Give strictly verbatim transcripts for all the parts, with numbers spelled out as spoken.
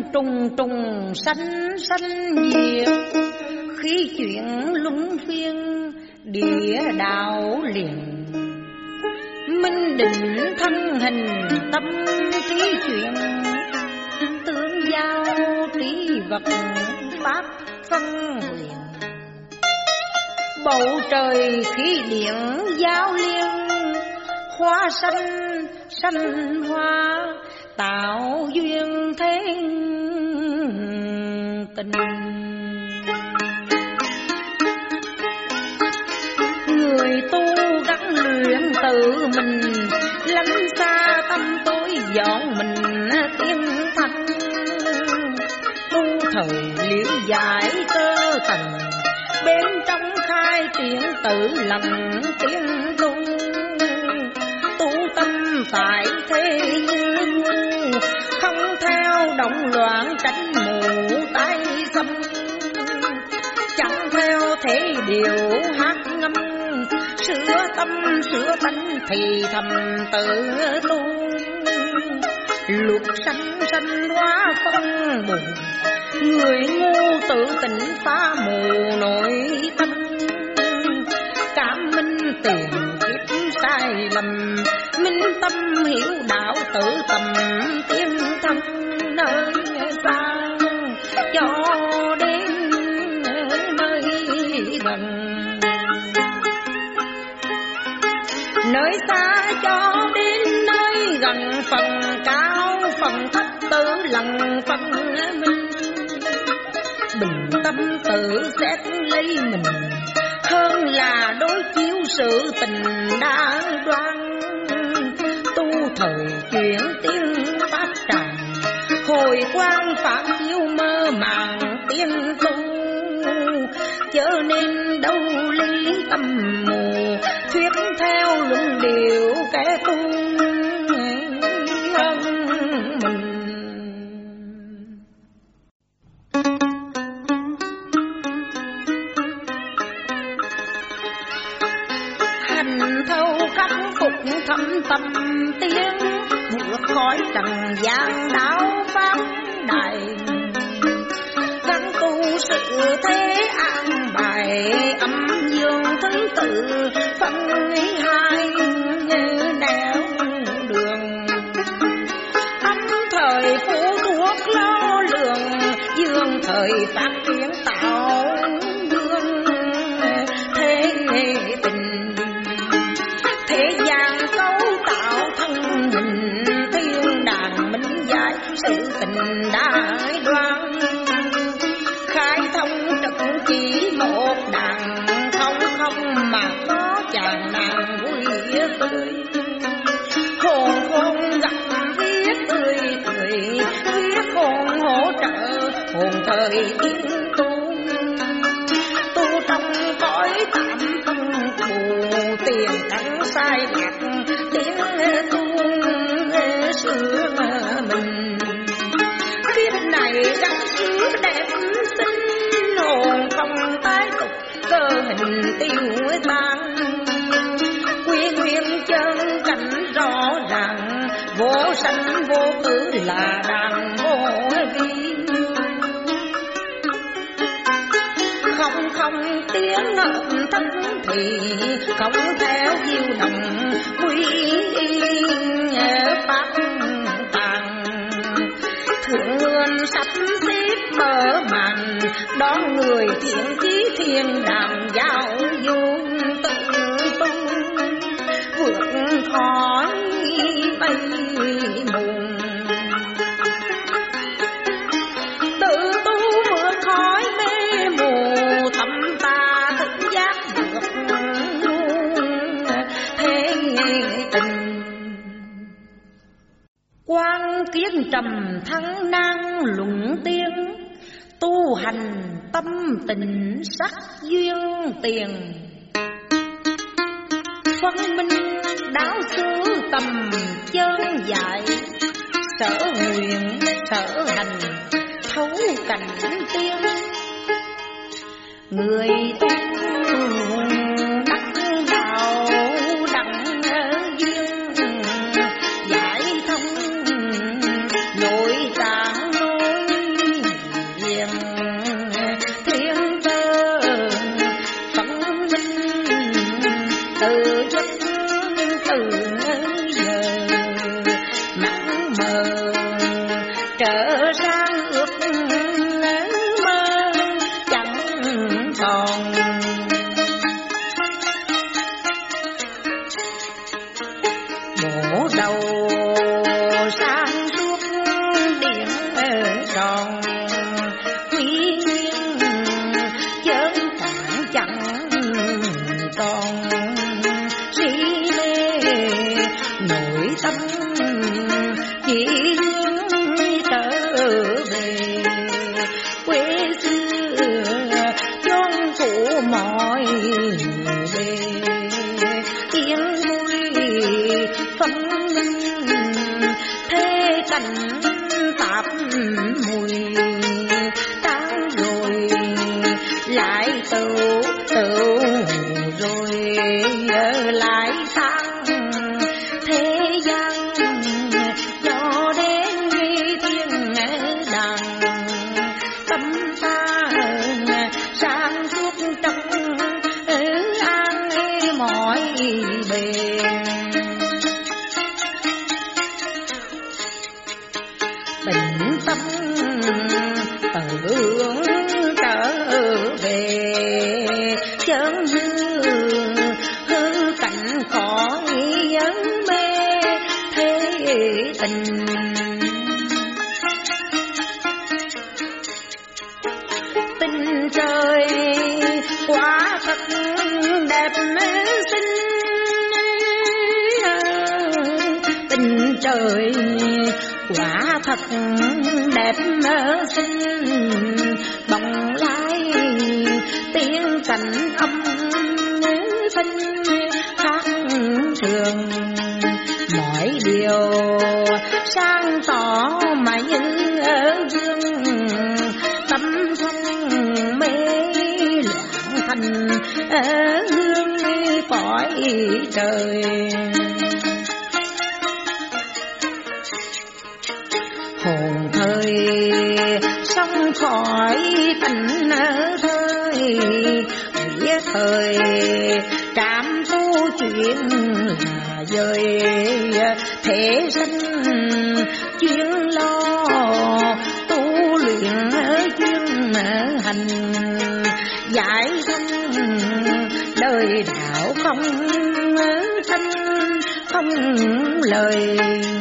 trùng trùng xanh xanh diệt, khi chuyện luân phiên địa đạo liền. Minh định thân hình tâm trí chuyện, tương giao trí vật pháp phân huyền. Bầu trời khí điện giao liên, hoa xanh xanh hoa tạo duyên thế tình. Người tu gắn luyện tự mình, lánh xa tâm tối dọn mình tiến thanh. Tu thời liễu giải cơ tầng, bên trong khai triển tự lặng tiến tu. Tu tâm tại thế như ngu, không theo động loạn tránh mù tay xâm. Chẳng theo thế điều hát ngâm, sửa tâm sửa tánh thì thầm tự tu. Luật sanh sanh hóa phân bùn, người ngu tự tỉnh phá mù nội tâm. Cảm minh tiền kiếp sai lầm, minh tâm hiểu đạo tự tầm tiến thân. Nơi xa cho đến nơi gần, nơi xa cho đến nơi gần. Phần cao phần thấp tự lần phân minh, bình tâm tự xét lấy mình, hơn là đối chiếu sự tình đã đoan. Tu thời chuyển tiến phát tràn, hồi quang phản chiếu mơ màng tiên tu. Chớ nên đâu lý tâm mù, thuyết theo luận điều kẻ tu hơn mình. Hành thâu khắc phục thâm tâm tiến, vượt khỏi trần gian đáo pháp đại. Gắn tu sự thế an bài, âm dương thứ tự phân hai nẻo đường. Âm thời phụ thuộc lo lượng, dương thời phát triển tạo dương thế tình. Thế gian cấu tạo thân hình, thiên đàng minh giải sự tình đại đoan. Khai thông trực chỉ một đàn, không không mà có chàng nàng vui tươi. Hồn khôn gặp viết tươi cười, viết hồn hỗ trợ hồn thời tiến tu. Tu trong cõi tạm phân phù, tiền trắng sai lạc tiếng tu sửa mình. Kiếp này gắn sứ đẹp xinh, hồn không tái tục cơ hình tiêu tan. Quy nguyên chân cảnh rõ ràng, vô sanh vô tử là đàn vô vi. Không không tiếng ngợm thân thì không theo diêu đồng quy pháp tàng. Thượng nguồn sắp xếp mở màn, đón người thiện chí thiên đàng giao du. Tự tu vượt khỏi mây mù, tự tu vượt khỏi mê mù. Tâm ta thức giác vượt thế tình. Quan kiến trầm thắng năng luận tiên, tu hành tâm tình sắc duyên tiền. Phân minh đáo xứ tầm chân dại, sở nguyện sở hành thấu cảnh tiên. Người tu đắc đạo đặng duyên, giải thông nội tạng nối tâm chỉ hướng trở về quê xưa chốn cũ mọi bề, tiếng vui phân thế cảnh tạp mùi tan rồi lại tựu tựu rồi lại sang thế gian cho đến thiên đàng tâm ta sang suốt trong an mọi bề. Bình tâm tự hướng trở về chớn hư hư cảnh khỏi ấn mê thế tình. Tình trời quả thật đẹp xinh, tình trời quả thật đẹp xinh, bồng lai tiếng cảnh âm thanh khác thường, mọi điều sáng tỏ mà như ở gương, tâm thân mê loạn thành ở hương cõi trời. Hồn thời sống khỏi tình thời, nghĩa thời trạm tu chuyện là dời thể sinh chuyên lo tu luyện chuyên hành giải thân đời đạo không tranh không lời.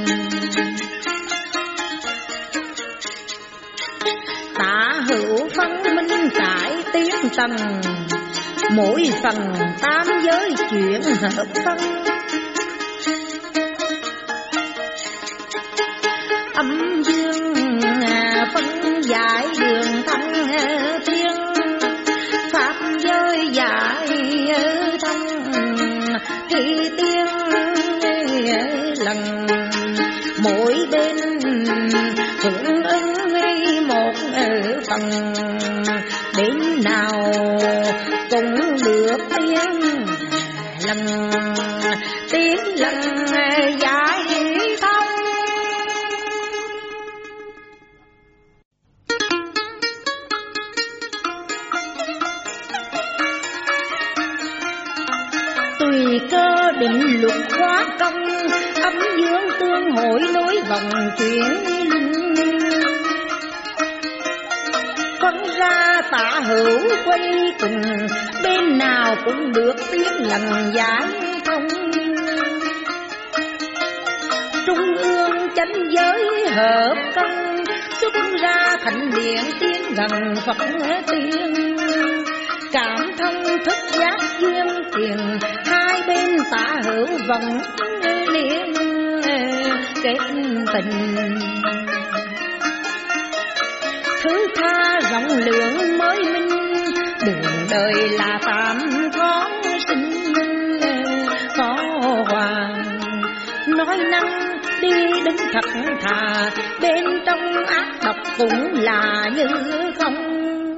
Tả hữu phân minh cải tiếng tầng, mỗi phần tám giới chuyện hợp phân. Âm dương phân giải đường thân thiên, pháp giới giải thông kỳ tiên lần, mỗi bên hưởng ứng một phần, đến nào cũng được tiếng lần tiếng lần giải thông. Tùy cơ định luật hóa công, âm dương tương hội nối vòng chuyển luân. Phân ra tả hữu quay cùng, bên nào cũng được tiếng lần giải thông. Trung ương chánh giới hợp công, xuất ra thành điện tiến gần Phật tiên. Cảm thông thức giác duyên tiền, hai bên tả hữu vòng liên kết tình. Thứ tha rộng lượng mới minh, đường đời là tạm khó sinh khó hòa. Nói năng đi đứng thật thà, bên trong ác độc cũng là như không.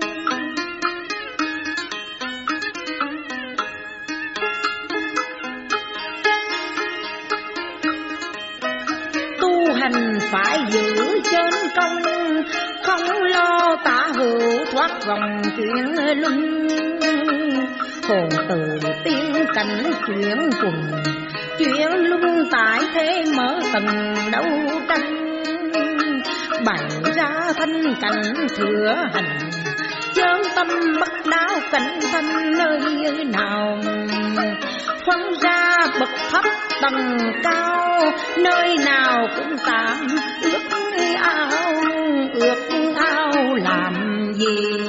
Tu hành phải giữ chân công, không lo tả hữu thoát vòng chuyện luân. Hồn từ tiên cảnh chuyển quần, chuyện luân tại thế mở tầng đấu tranh. Bày ra thanh cảnh thừa hành, chơn tâm bắt đáo cảnh thanh nơi nào. Phân ra bậc thấp tầng cao, nơi nào cũng tạm ước ao ước ao làm gì.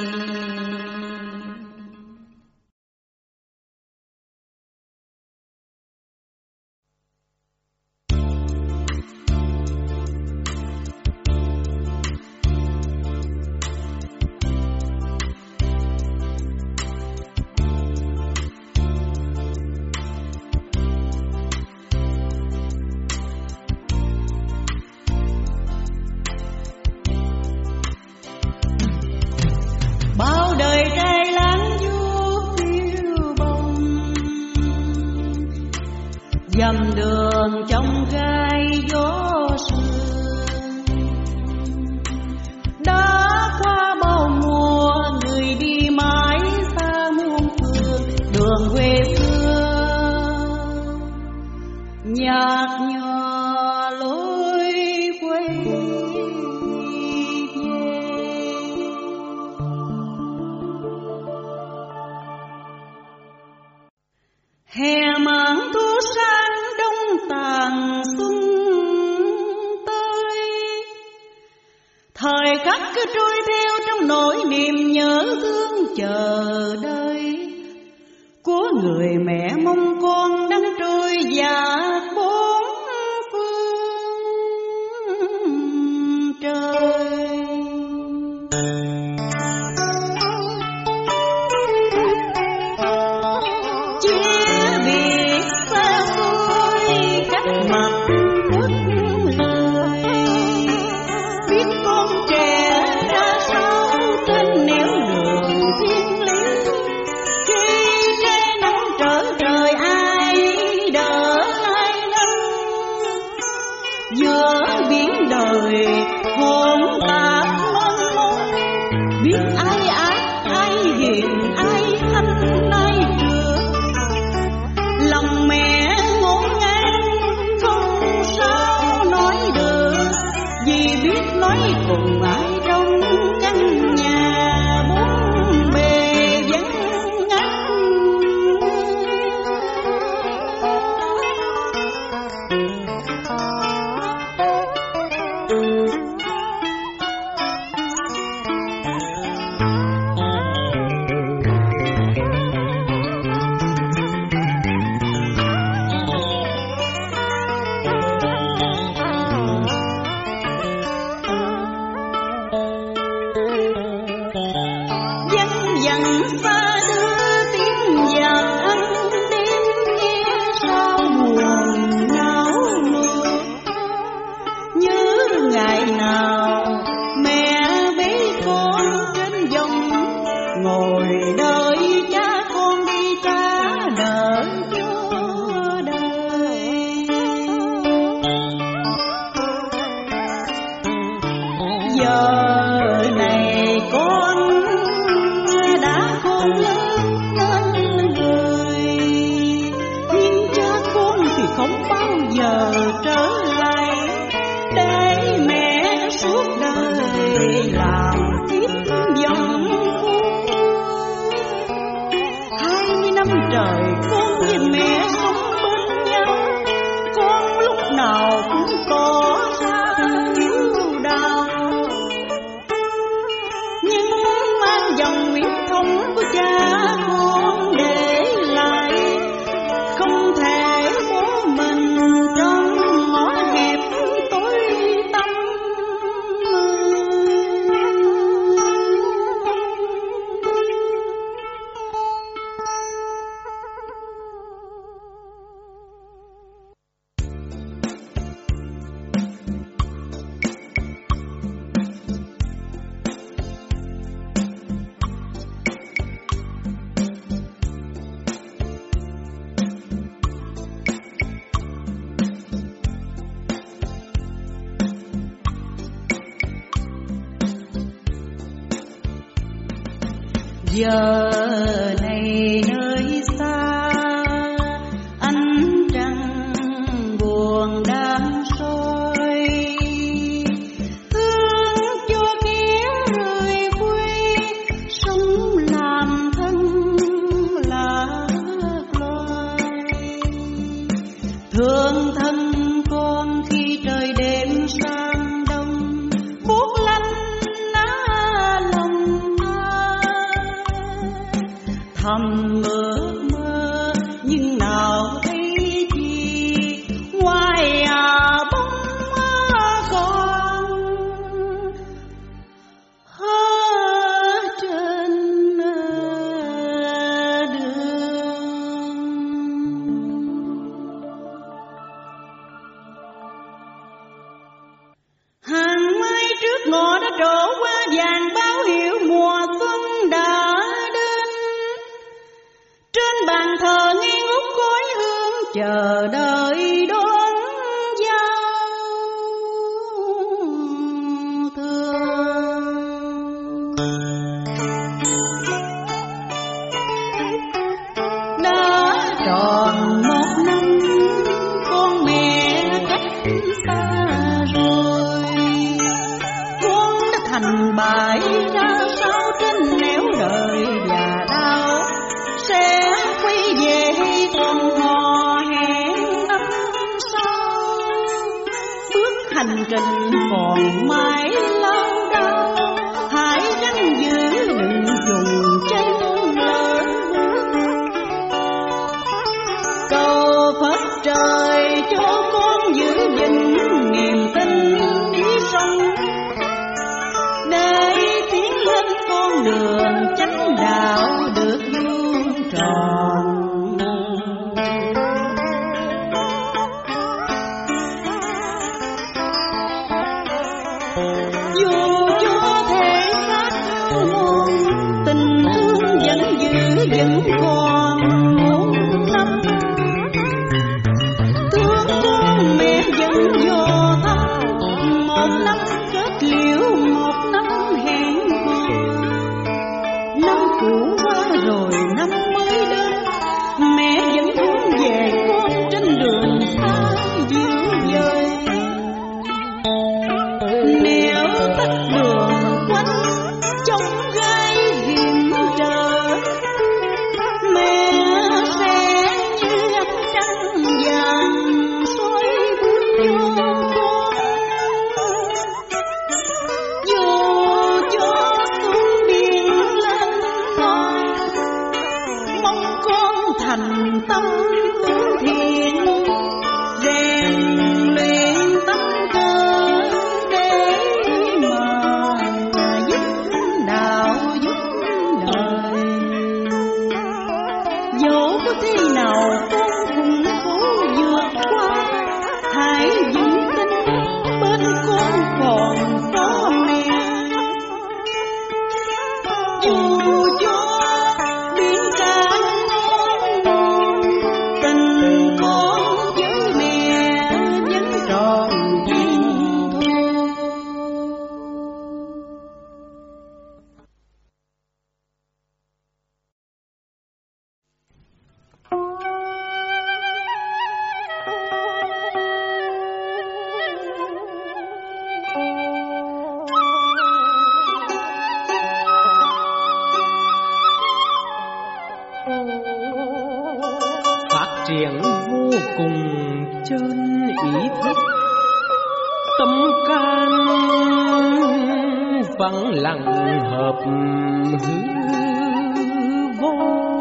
lòng trong gai gió sương. Đã qua bao mùa người đi mãi xa muôn phương, đường quê xưa nhạt nhòa lối quê về. Hè mãn thu sang đông tàn xuân tới, thời khắc cứ trôi theo trong nỗi niềm nhớ thương chờ đợi của người mẹ mong con đang trôi dạt bốn phương trời. Chia biệt xa xôi cách mặt đất người, biết con trẻ ra sao trên nẻo đường thiên lý. Khi trái nắng trở trời ai đỡ ai nắng, giữa biển đời hồn tạc mong mong. Biết ai ác ai hiền ai thanh ai trượt, lòng mẹ ngổn ngang không sao nói được. Vì biết nói cùng ai trong căn nhà bốn bề vắng ngắt. Vắng dần xa đưa tiếng nhạc ăn đêm, nghe sao buồn não nuột. Nhớ ngày nào mẹ bế con trên dòng, ngồi đợi cha con đi trả nợ cho đời. Giờ này con đã khôn lớn nên người, nhưng cha con thì không bao giờ trở lại, để mẹ suốt đời làm tiếp dòng vui. Hai mươi năm trời con với mẹ sống bên nhau, con lúc nào cũng tỏ ra hiếu đạo, nhưng mang dòng huyết thống của cha con để lại, không thể bố mình trong ngõ hẹp tối tăm. Giờ này nơi xa ánh trăng buồn đang soi, thương cho kẻ rời quê sống làm thân lạc loài. Thương thân con khi trời đêm sang đông, buốt lạnh lá lòng thầm ước mơ nhưng nào thấy chi, ngoài à bóng con ở trên đường. Hàng mai trước ngõ đã trổ qua vàng báo hiệu mùa xuân đã đến. Trên bàn thờ nghi ngút khói hương chờ đợi đón hành trình còn mãi lâu đâu, hãy răng giữ đừng dùng chân lớn bước. Cầu Phật trời cho con giữ gìn niềm tin ý sống, để tiến lên con đường chánh đạo được vuông tròn. Dù cho thể xác hao mòn, tình thương vẫn giữ vẫn còn một năm. Thương con mẹ vẫn dò thăm, một năm kết liễu một năm hẹn hò. Năm cũ qua rồi năm mới đến, mẹ vẫn hướng về con trên đường xa dịu dời. Nếu tắt đường quanh trong gai hiểm trở, mẹ sẽ như ánh trăng vàng soi bước cho con. Dù cho xuống biển lên non, mong con thành tâm hướng thiện, rèn luyện tâm cơ để mà giúp đạo giúp đời. Dẫu có thế nào con cũng cố vượt qua, hãy vững tin bên con còn có mẹ. Dù cho biển cả non non, tình con với mẹ vẫn tròn vẹn thôi. Phát triển vô cùng trên ý thức, tâm can vắng lặng hợp hư vô.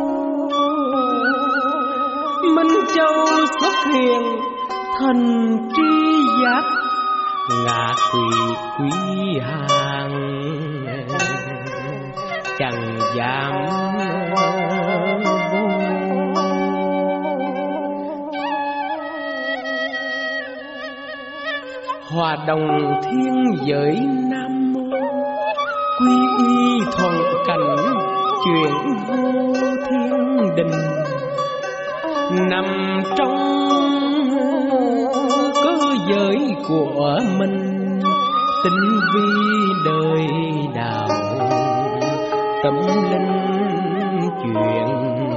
Minh Châu xuất hiện thần tri giác, ngạ quỷ quý hàng chẳng dám vô. Hòa đồng thiên giới Nam Mô, quy y thuận cảnh chuyển vô thiên đình. Nằm trong cơ giới của mình, tinh vi đời đạo, tâm linh chuyển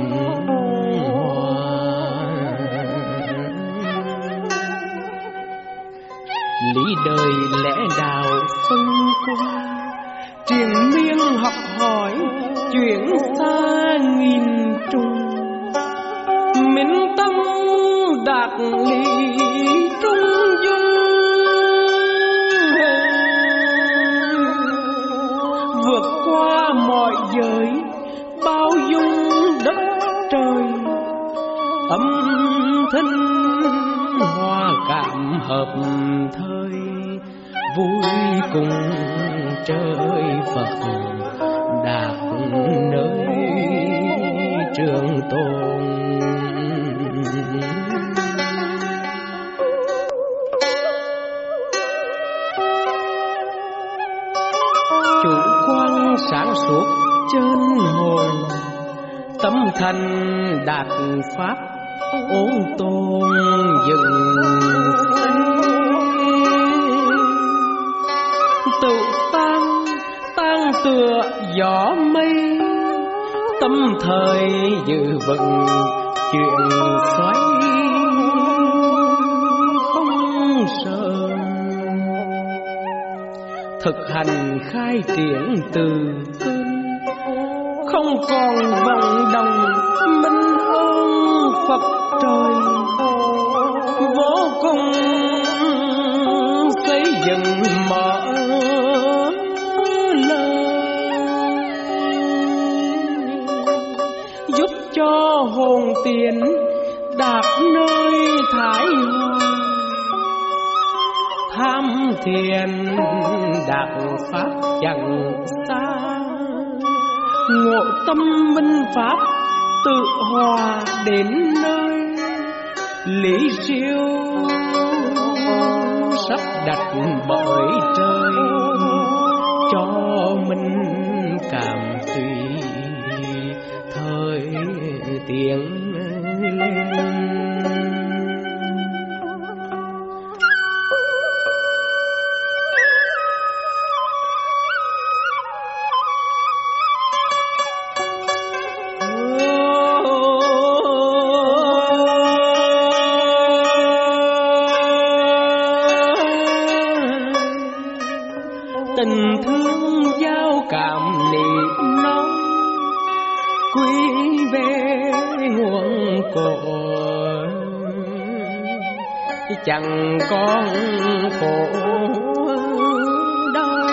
lý đời lẽ đạo phân qua, triền miên học hỏi chuyển xa nghìn trùng. Minh tâm đạt lý trung dung, vượt qua mọi giới bao dung đất trời. Âm thanh hoa cảm hợp thời, vui cùng trời Phật đạt nơi trường tồn. Chủ quan sáng suốt trên hồn, tâm thành đạt pháp ôn tôn dựng sinh. Tự tan tan tựa gió mây, tâm thời dự vững chuyện xoáy không sợ. Thực hành khai triển từ cơn, không còn vận động minh ơn Phật trời. Vô cùng xây hồn tiền đạt nơi thái hoa, tham thiền đạt pháp chẳng xa, ngộ tâm minh pháp tự hòa đến nơi lý siêu sắp đặt bởi trời cho mình cảm tùy thời tiếng lên. Tình thương giao cảm niệm nóng quy về nguồn cội, chẳng còn khổ đau.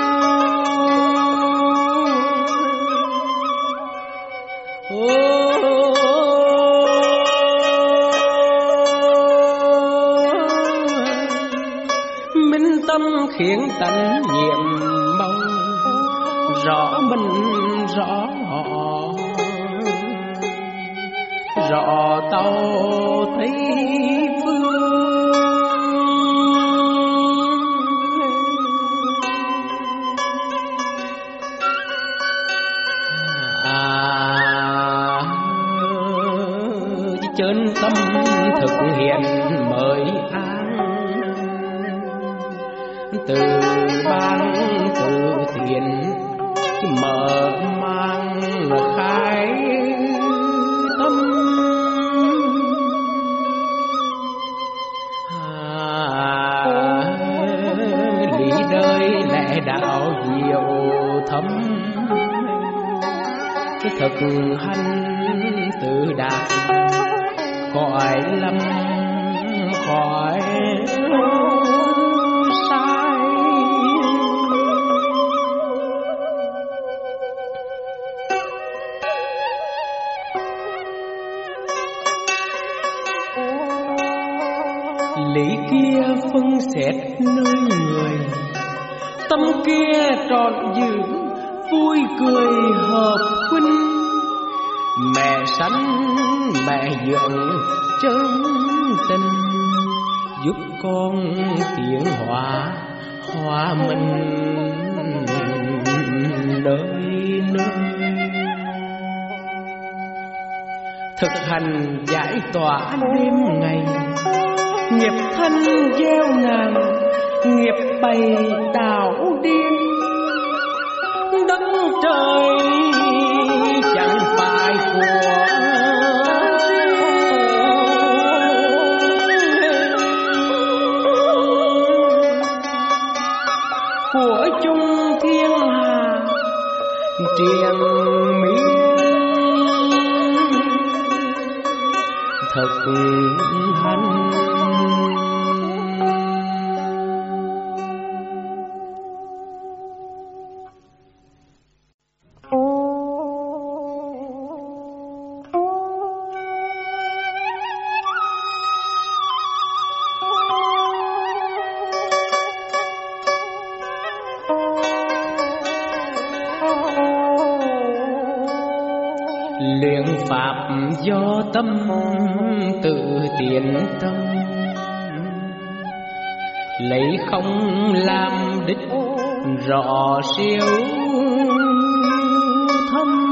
Minh tâm khiến tánh nhiệm màu, rõ mình rõ họ, rõ tàu thấy phương. À chân tâm thực hiện mới an, từ ban từ tiền mở mang khai tâm. À, lý đời lẽ đạo diệu thấm, thực hành tự đạt cõi lâm khỏi sai. Lý kia phân xét nơi người, tâm kia trọn giữ vui cười hợp huynh. Mẹ sanh mẹ dưỡng chân tình, giúp con tiến hóa hòa mình nơi nơi. Thực hành giải tỏa đêm ngày, nghiệp thân gieo ngàn, nghiệp bày đảo điên. Đất trời chẳng phải của của chung thiên hà triền miên. Thực hành luyện pháp do tâm tự tiến tâm, lấy không làm đích rõ siêu thâm.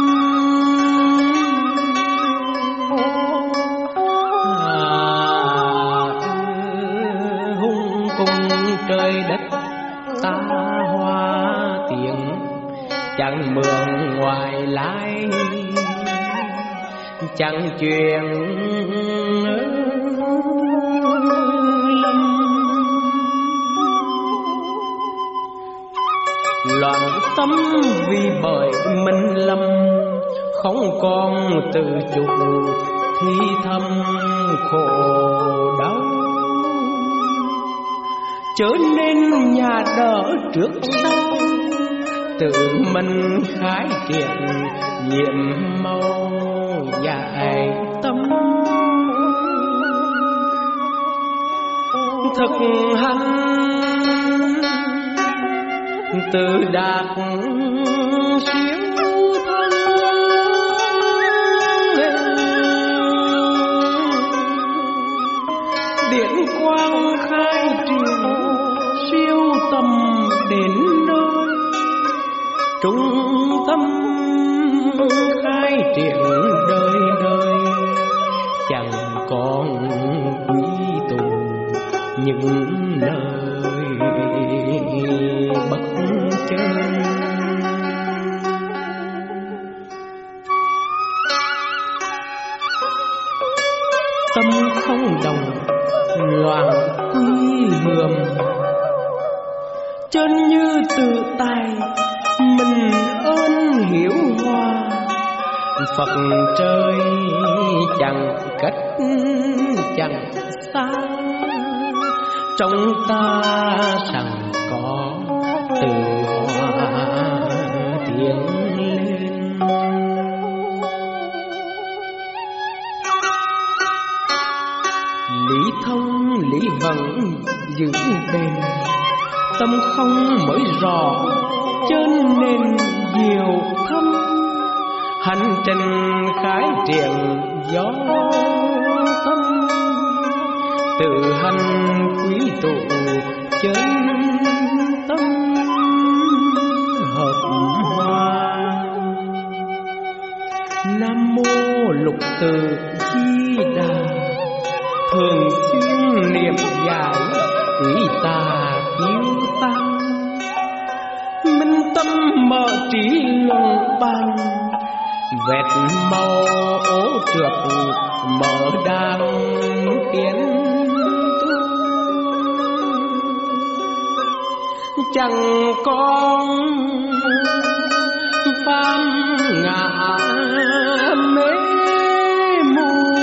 À, hung cùng trời đất ta hoa tiếng, chẳng mượn ngoài lái, chẳng chuyện lâm. Loạn tâm vì bởi mình lầm, không còn tự chủ thì thầm khổ đau. Trở nên nhà đỡ trước sau, tự mình khái triệt nhiệm màu. dại tâm. Thực hành tự đạt siêu thân, điện quang khai triển siêu tâm đến nơi trung tâm khai triển đời đời, chẳng còn quý tụ những nơi bất chân. Tâm không đồng loạn quy hườm, chân như tự tài mình ơn hiểu hòa. Phật trời chẳng cách chẳng xa, trong ta rằng có từ hoa tiếng lên. Lý thông lý vẫn giữ bền, tâm không mới rõ chân nên diệu thâm. Hành trình khái triển gió tâm, tự hành quý tụ chân tâm hợp hòa. Nam mô Lục Tự Di Đà, thường xuyên niệm giải quý tà kiêu tăng. Minh tâm mở trí luận bàn, vẹt màu ố trượt mở đang tiến tu. Chẳng còn phàm ngã mê mù,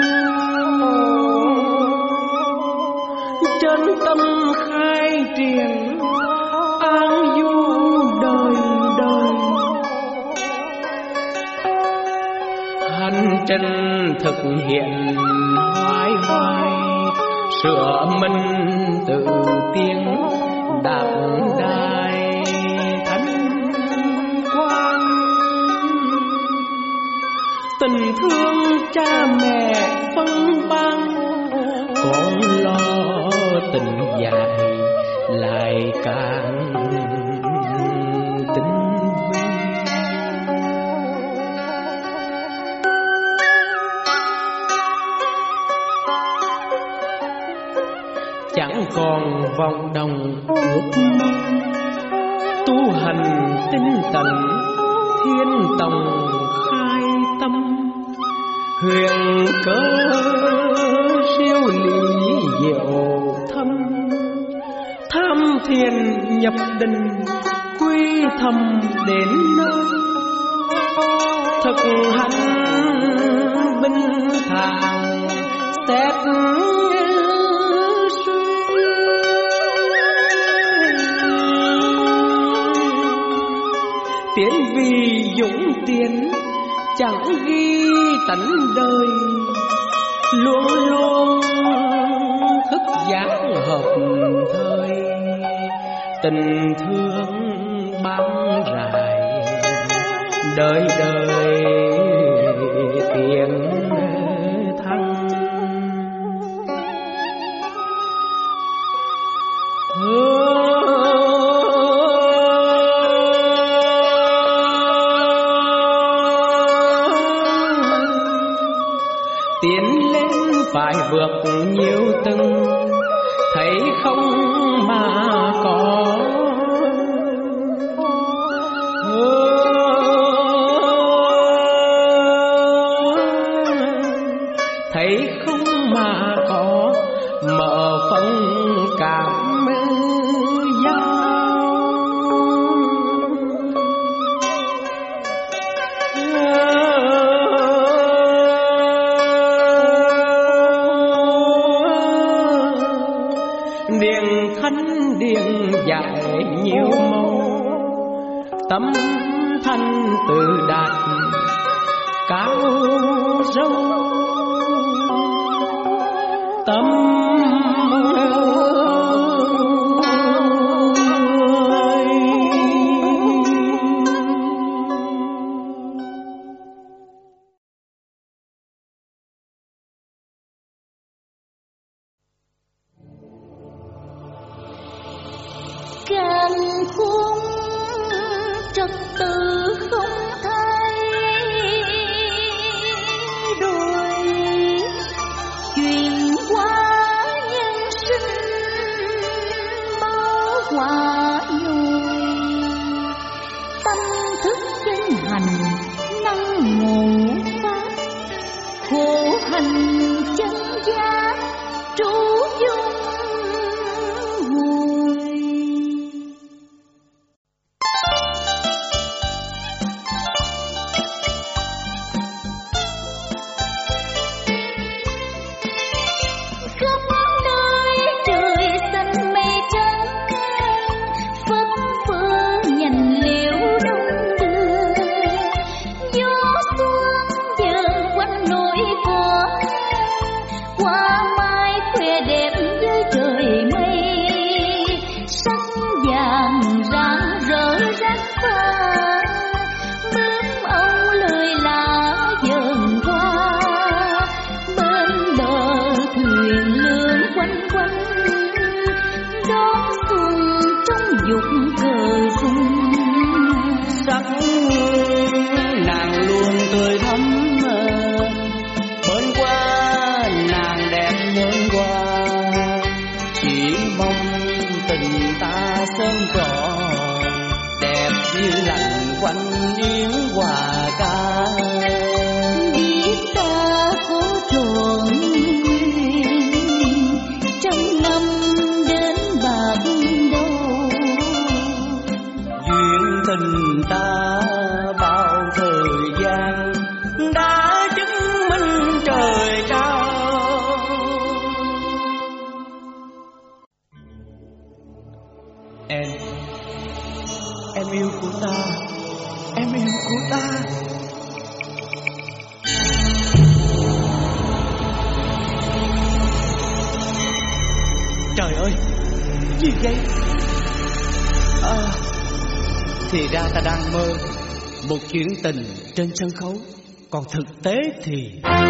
chân tâm khai triển an du đời đời. Hành trình thực hiện hoài hoài, sửa mình tự tiến đạp đài thánh quang. Tình thương cha mẹ phân ban, con lo tình dài lại càng tinh vi. Chẳng còn vòng đồng ước mong, tu hành tinh tấn thiên tòng khai tâm. Huyền cơ siêu lý diệu thâm, tham thiền nhập định quy thầm đến nơi. Thực hành bình thản xét tiến vì dũng tiến, chẳng ghi tánh đời. Luôn luôn thức giác hợp thời, tình thương bám rải đời đời tiến thăng. Tiến lên phải vượt nhiều tầng, thấy không mà có. Thấy không mà có, mở phân cảm giao. Điện thánh điện dạy nhiều màu, tâm thanh tự đạt cao râu tâm càng khung trật tự không thay đổi, chuyện qua nhân sinh bao quả nhồi, tâm thức chân hành năng ngộ pháp, khổ hành chân giác trú dung. Trời ơi, gì vậy? À, thì ra ta đang mơ một chuyện tình trên sân khấu, còn thực tế thì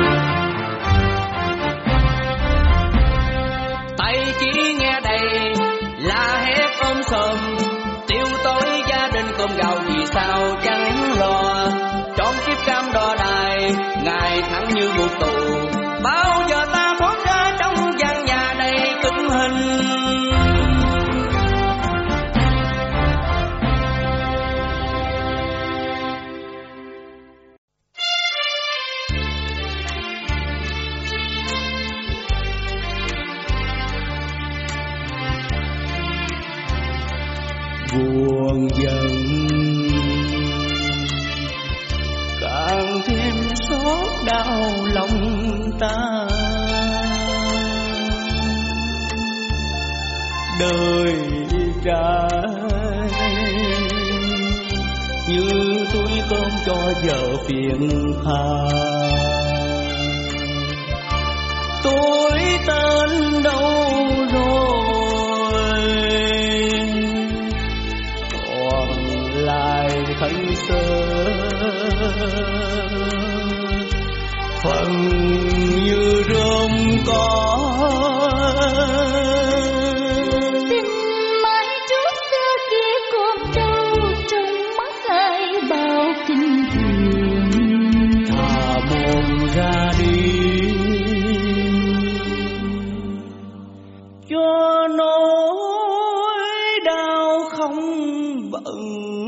tay chỉ nghe đây là hét ôm sòm, tiêu tối gia đình cơm gạo vì sao chẳng lo, trọn kiếp cam đo đài ngày tháng như ngục tù, bao giờ ta thoát ra trong gian nhà đầy cực hình. Buồn giận càng thêm xót đau lòng ta, đời trai như túi cơm cho vợ phiền hà, tôi tên đâu rồi còn lại thân sơ, phần như rơm có tình mãi trước xưa kia còn đâu, trong mắt ai bao kinh thường, thả mồm ra đi cho nỗi đau không bận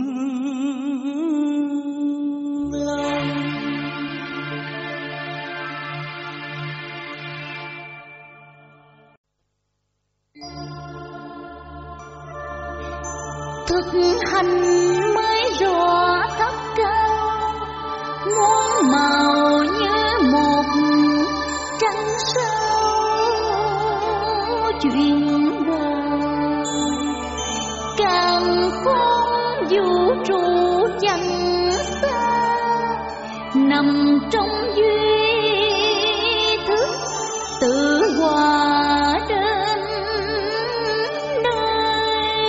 lòng. thực hành mới rõ thấp cao, muôn màu như một trăng sao chuyện đời, càng khôn vũ trụ chẳng xa, nằm trong duy thức tự hòa đến nơi.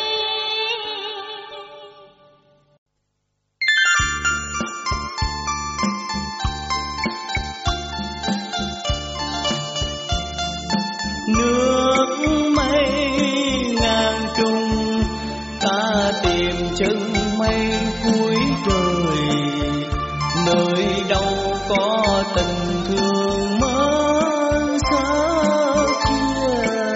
Nước mây ngàn trùng ta tìm chân mây cuối trời, nơi đâu có tình thương mơ xa chia.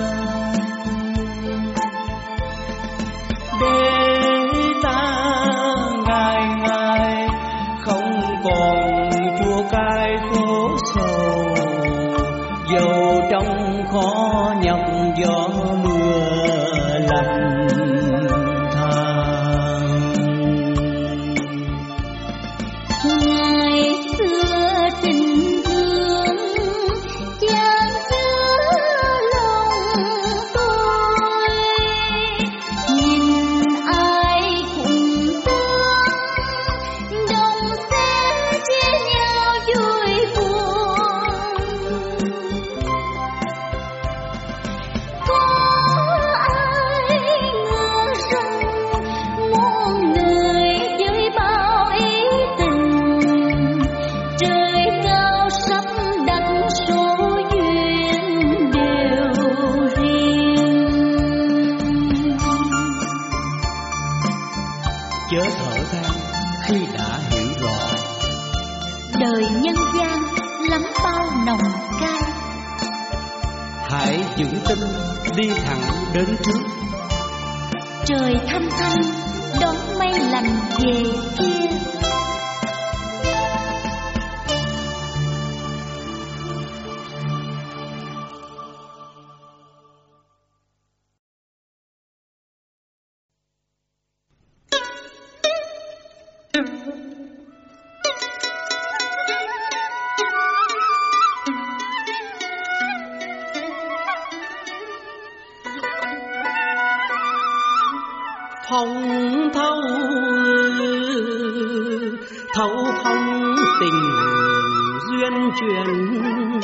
Để ta ngày ngày không còn chua cay khổ sầu, dầu trong khó nhọc gió mưa lạnh thang. Ngày xưa tình thương chan chứa lòng tôi, nhìn ai cũng thương, đồng xen chia nhau vui buồn. Có ai ngờ rằng muôn người với bao ý tình, trời cao sắp đặt số duyên đều riêng. Chớ thở than khi đã hiểu rõ, Đời nhân gian lắm bao nồng cay, hãy vững tin đi thẳng đến trước. trời thanh thanh đón mây lành về kia. Phong thấu thấu phong tình duyên truyền,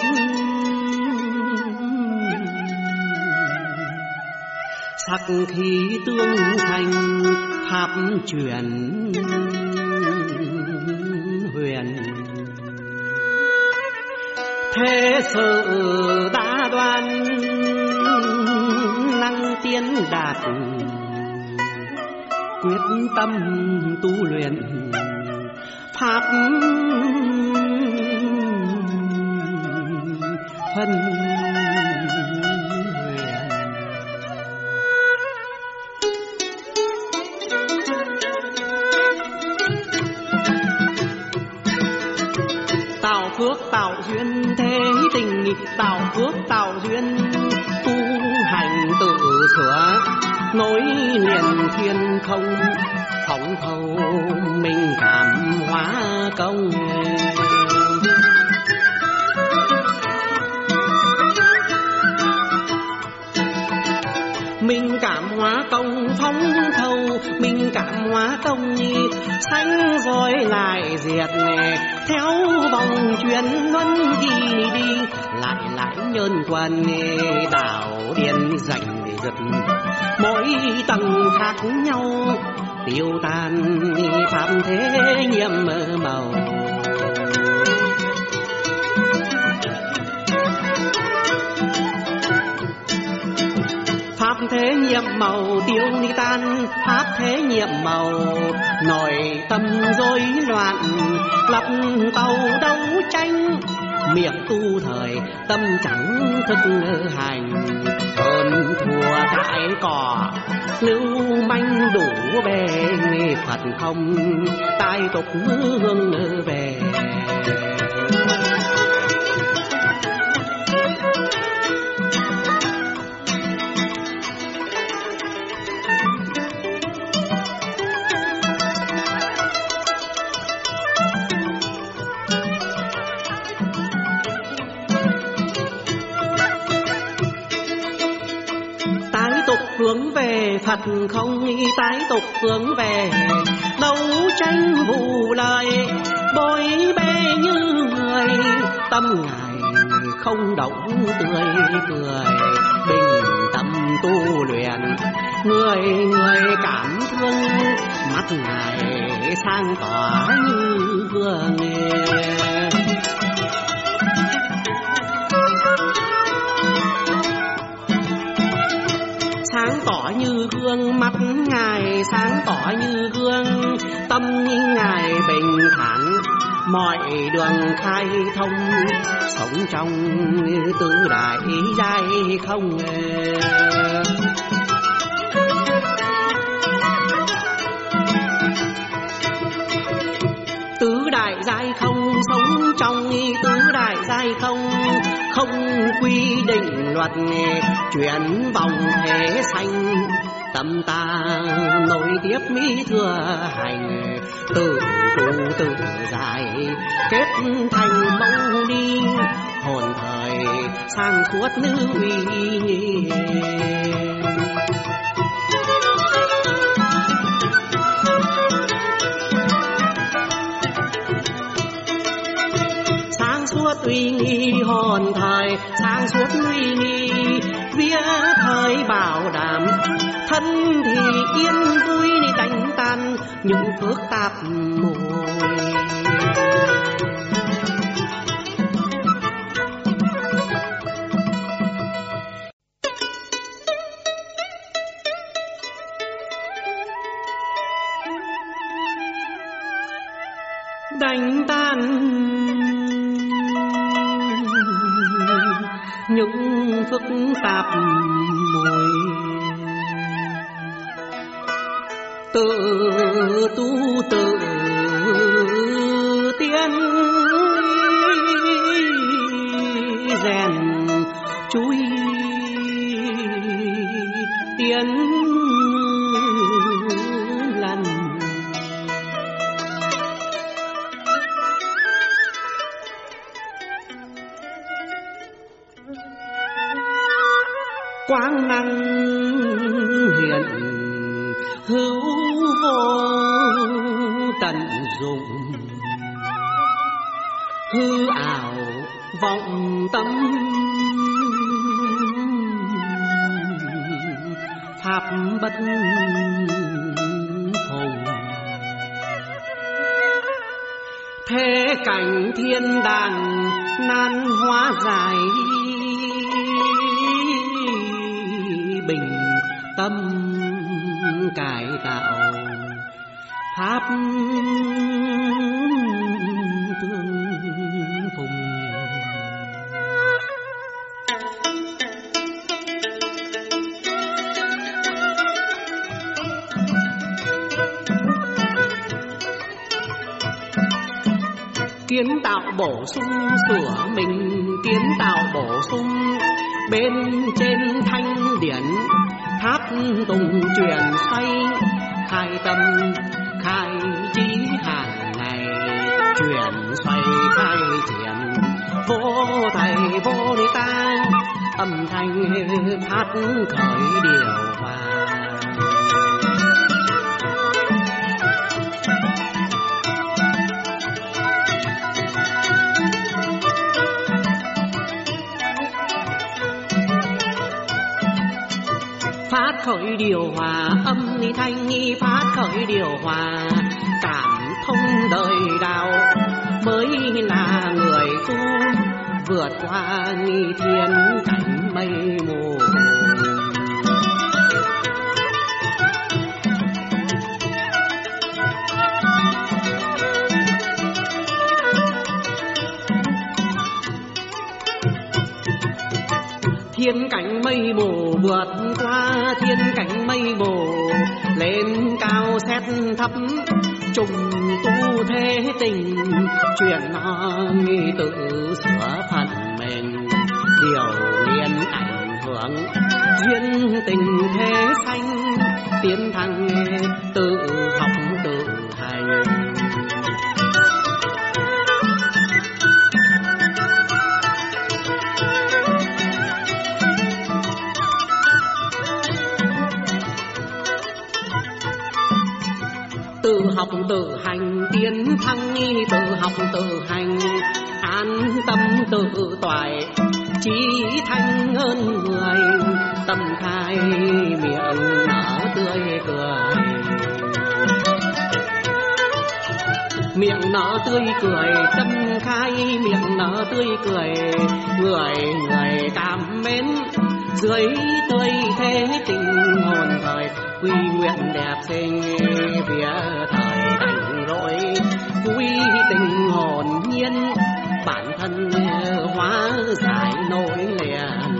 sắc khí tương thành pháp truyền huyền. Thế sự đã đoan năng tiến đạt, quyết tâm tu luyện pháp phân huyền. Tạo phước tạo duyên thế tình, tạo phước tạo duyên tu hành tự sửa, nối liền thiên không phóng thâu minh cảm hóa công. Minh cảm hóa công phóng thâu, minh cảm hóa công sanh rồi lại diệt, theo vòng truyền luân ghi đi, lại lại nhân quan đạo điển dành giật, mỗi tầng khác nhau tiêu tan pháp thế nhiệm màu. Pháp thế nhiệm màu tiêu ni tan, pháp thế nhiệm màu nội tâm rối loạn, lập tàu đấu tranh miệng tu thời tâm chẳng thức hành, hơn thua cãi cỏ lưu manh đủ bề, Phật không tai tục hương về. Hướng về Phật không tái tục hướng về, đấu tranh vụ lợi bôi bê như người, tâm ngài không động tươi cười, bình tâm tu luyện người người cảm thương, mắt ngài sang tỏ như gương. Sáng tỏ như gương, mắt ngài sáng tỏ như gương, tâm ngài bình thản mọi đường khai thông, sống trong tứ đại giai không. Tứ đại giai không, sống trong tứ đại giai không, không quy định luật chuyển vòng thế sanh, tâm ta nối tiếp mỹ thừa hành, tự trụ tự giải kết thành mâu ni, hồn thời sang suốt nữ uy. Uy nghi hồn thời sáng suốt uy nghi, vía thời bảo đảm thân thì yên vui, đánh tan những phức tạp mùi. Đánh tan những phức tạp mùi, tự tu tự tiến rèn chui tiến lần. Quang năng hiện hữu vô tận dụng, hư ảo vọng tâm pháp bất hùng, thế cảnh thiên đàng nan hóa giải, bình tâm cải tạo pháp tương phùng. Kiến tạo bổ sung sửa mình, kiến tạo bổ sung bên trên thanh điển, tháp tùng truyền xoay, khai tâm khai trí hàng ngày, truyền xoay khai triển vô thầy vô nơi ta, âm thanh phát khởi điều hòa. Phát khởi điều hòa, âm ni thanh nghi phát khởi điều hòa, cảm thông đời đạo mới là người tu, vượt qua nghi thiên cảnh mây mù. Thiên cảnh mây mù vượt qua thiên cảnh mây mù, lên cao xét thấp trùng tu thế tình, chuyện nó tự sửa phận mình, điều nghiên ảnh hưởng duyên tình thế sanh, tiến thăng tự học tự hành. tự học tự hành tiến thăng, tự học tự hành an tâm tự toại chí thanh hơn người, tâm khai miệng nở tươi cười, miệng nở tươi cười, tâm khai miệng nở tươi cười, người người cảm mến dưới tươi thế tình hồn thời, quy nguyện đẹp sinh phía thời cảnh rỗi, quy tình hồn nhiên bản thân hóa giải nỗi liền.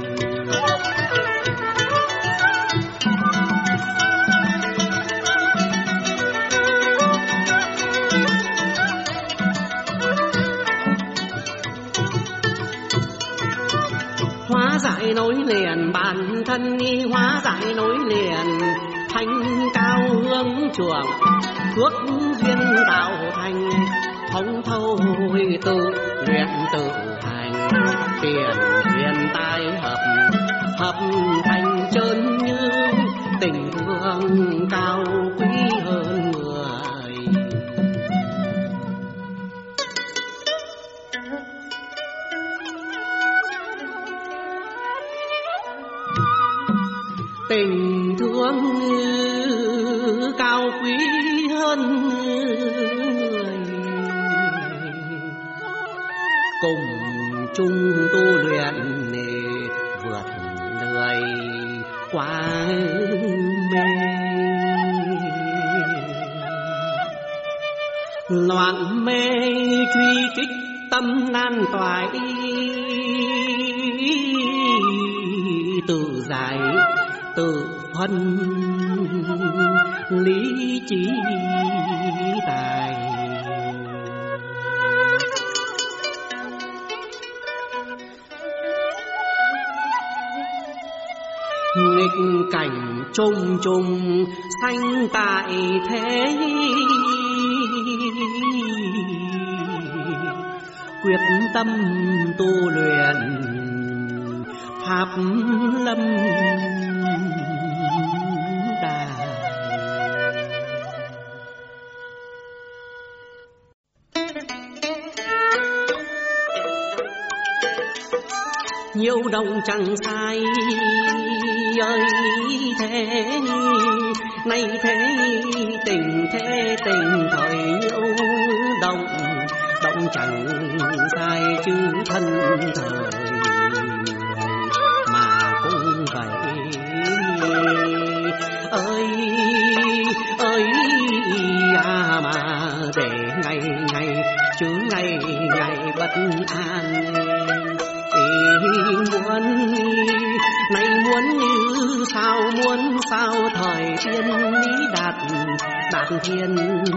Hóa giải nối liền bản thân đi, hóa giải nối liền thanh cao hướng chuộng, thuốc duyên tạo thành thông thâu tự luyện tự hành, tiền duyên tai hợp hợp thành chân như tình thương cao quý hơn người. Tình thương cao quý hơn người, cùng chung tu luyện vượt lười quá mê, loạn mê truy kích tâm nan toại, tự giải tự phân lý trí tài, nghịch cảnh trùng trùng sanh tại thế, quyết tâm tu luyện pháp lâm đà. Nhiều động chẳng sai ơi thế, nay thế tình thế tình thời nhiêu động, động chẳng sai chứ thân thời mà cũng vậy. Ơi ơi à mà để ngày ngày chứ ngày ngày bất an, muốn này muốn như sao muốn sao thời thiên lý đạt đạt thiên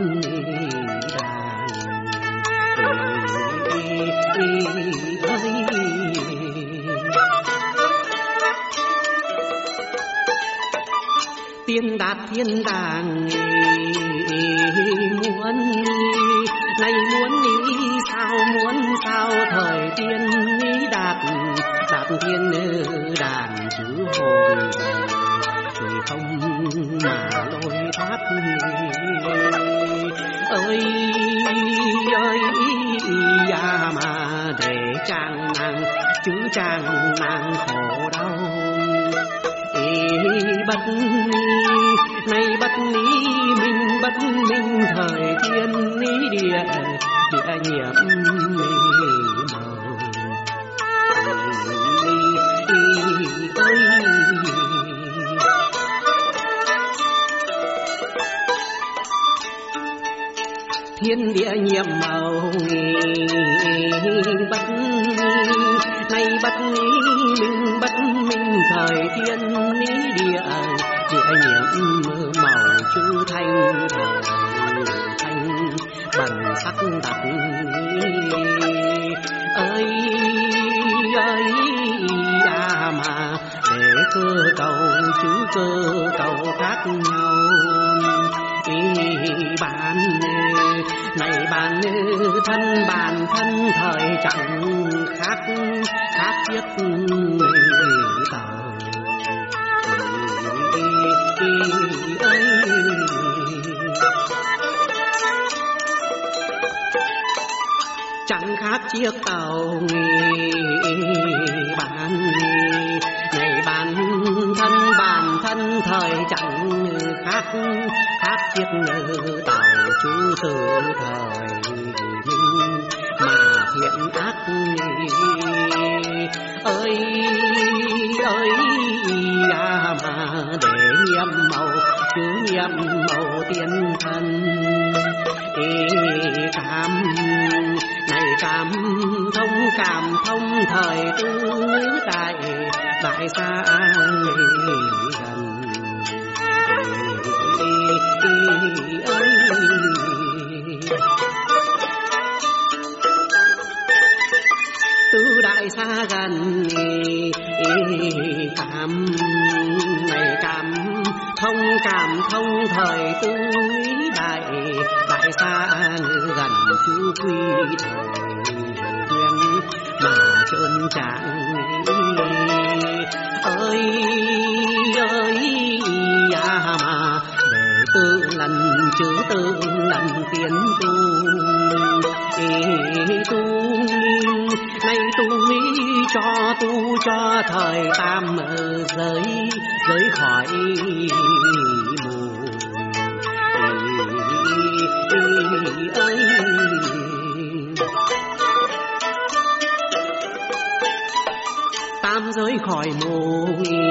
đàng ơi. Tiên đạt thiên đàng muốn này muốn đi sao muốn sao thời tiên lý đạt đạt thiên đàn chữ hồn, rồi không mà lôi thoát. Ơi ơi à mà để chàng nàng chứ chàng nàng khổ đau, bất này bất lý mình bất minh thời thiên lý địa địa nhiễm màu. Thiên địa nhiệm màu bất này bất minh bất minh thời thiên lý địa địa nhiễm màu chữ thanh thanh bằng sắc đặc. Ơi ơi à mà để cơ cầu chữ cơ cầu khác nhau, bạn này bạn thân bản thân thời chẳng khác khác chiếc tàu. Ơi khác chiếc tàu bản này bản thân bản thân thời chẳng khác khác chiếc tàu chú từ thời minh mà thiện ác ơi ơi à mà để nhiệm màu chứ nhiệm màu tiên thân cảm này cảm thông cảm thông thời tư đại đại xa gần tứ đại xa gần cảm này cảm thông cảm thông thời tư đại đại xa gần chú quy thời duyên mà trơn trạng ơi ơi à mà để tự lần chứ tự lần tiến tu tu nay tu cho tu cho thời tam giới giới khỏi mù ơi tam giới khỏi mù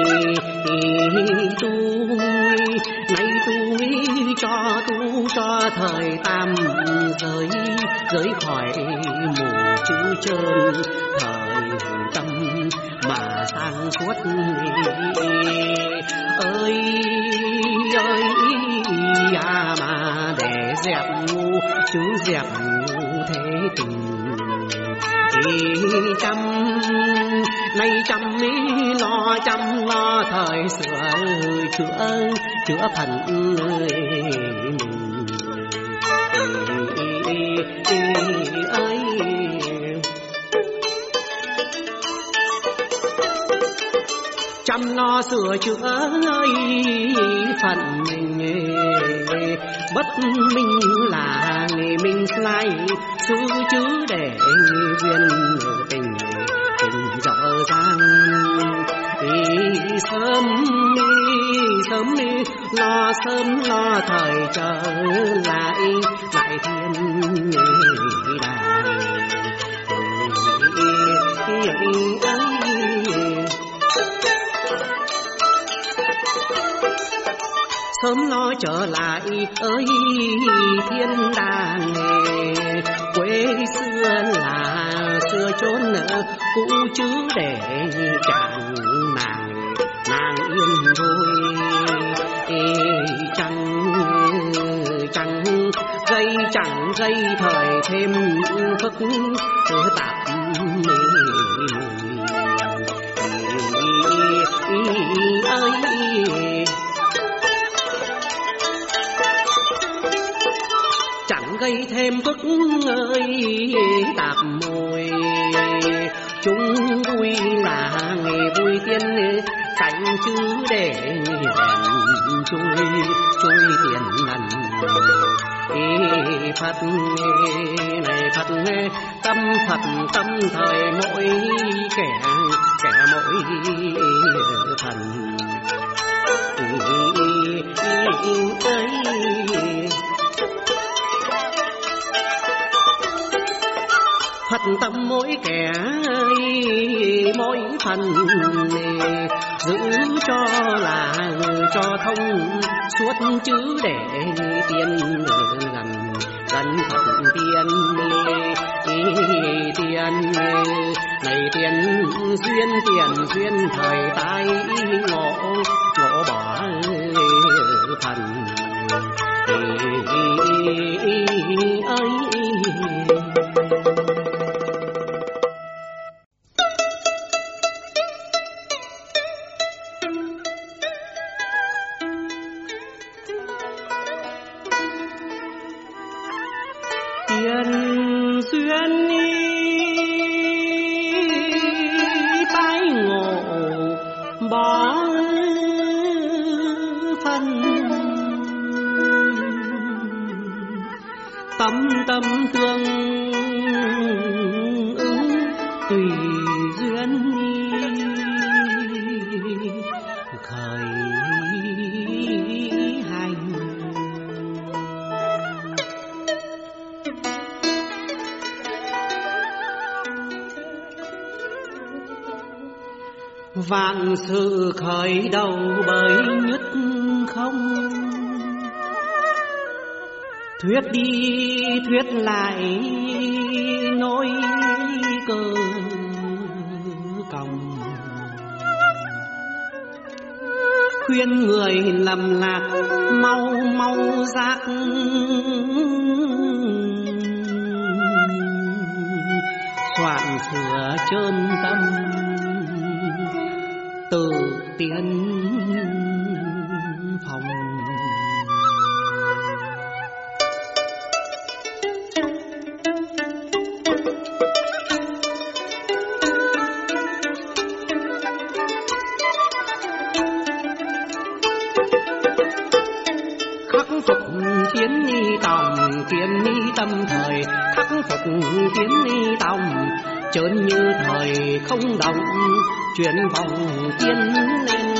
tu nay tu cho tu cho thời tam giới giới khỏi mù chữ trơn thời tâm mà sang suốt ơi ơi à mà để dẹp ngu chứ dẹp ngu thế tình chăm nay chăm ý lo chăm lo thời sửa chữa chữa phần mình ơi chăm lo sửa chữa ơi phần mình bất minh là nghề minh sai sư chứ để duyên tình tình rõ ràng sớm sớm lo sớm lo thời trở lại lại thiên đàng sớm lo trở lại ơi thiên đàng quê xưa là xưa chốn cũ chứ để chẳng nàng nàng yên vui chẳng chẳng gây chẳng gây thời thêm phức tạp ơi chẳng gây thêm phức ơi tạp mùi chúng vui là nghề vui tiên cảnh chứ để hẹn chui chui tiền lần Phật này Phật tâm Phật tâm thời mỗi kẻ kẻ mỗi phần ấy Phật tâm mỗi kẻ mỗi phần giữ cho là cho thông suốt chứ để tiên gần gần Phật tiên tiên này tiên duyên tiền duyên thời tai ngộ ngộ bỏ phần ấy tiền duyên tái ngộ bỏ phần tâm tâm tương duyên khởi hành. Vạn sự khởi đầu bởi nhất không, thuyết đi thuyết lại nỗi cơ còng, khuyên người lầm lạc mau mau giác, soạn sửa trơn tâm tự tiến phòng. Khắc phục tiến ni tòng, tiến ni tâm thời, khắc phục tiến ni tòng, chớn như thời không động, chuyển vòng tiến lên.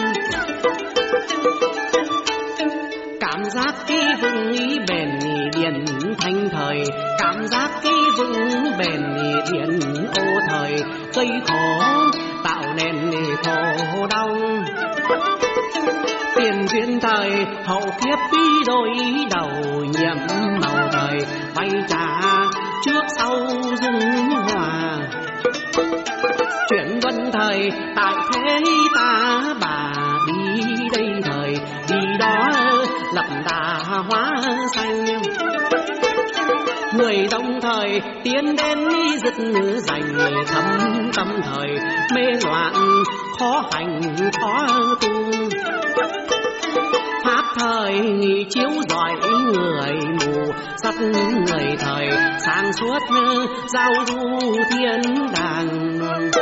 Cảm giác cái vững ý bền điển thanh thời, cảm giác cái vững bền điển ô thời, gây khổ tạo nên khổ đau. Tiền duyên thời hậu kiếp bí đổi đầu, nhiệm màu thời vay trả trước sau dung hòa. Chuyển luân thời tại thế ta bà đi đây thời, đi đó lập đà hóa xanh. Người đông thời tiến đến dứt dành, thâm tâm thời mê loạn khó hành khó tu. Pháp thời nghỉ chiếu giỏi người mù, sắp người thời sáng suốt giao du thiên đàng.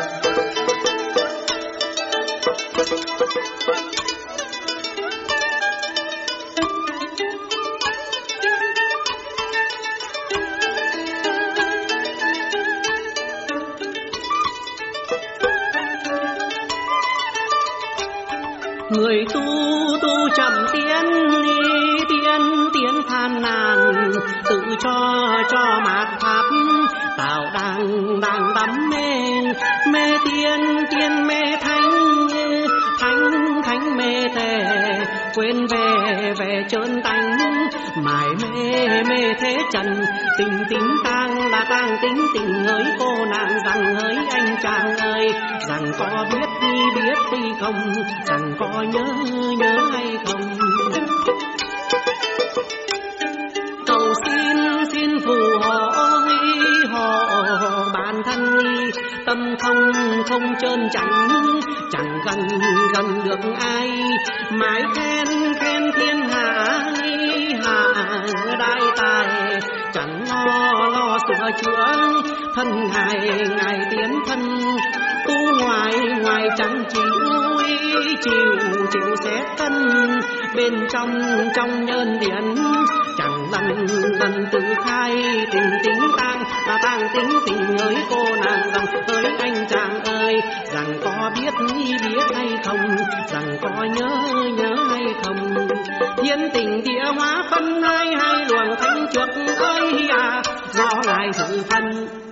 Người tu tu chậm tiến tiến tiến than nàn, tự cho cho mạt pháp tạo đang đang đắm mê, mê tiên tiên mê thánh thánh thánh mê tề, quên về về trơn tánh mải mê mê thế trần. Tình tính tang đã tang tính tình ơi cô nàng rằng ơi anh chàng ơi, rằng có biết đi biết đi không, rằng có nhớ nhớ hay không. Cầu xin xin phù hộ hộ bản thân tâm không không trơn trắng, chẳng gần gần được ai, mãi khen khen thiên hạ hạ đại tài, chẳng lo lo sửa chữa thân ngài ngài tiến thân tu ngoài ngoài chẳng chịu chịu chịu xét thân, bên trong trong nhân điển chẳng lần lần tự khai tình tính tang là tang tính tình ơi cô nàng rằng ơi anh chàng ơi, rằng có biết biết hay không, rằng có nhớ nhớ hay không. Thiên tình địa hóa phân hai hai luồng thanh trước ơi à, do lại sự phân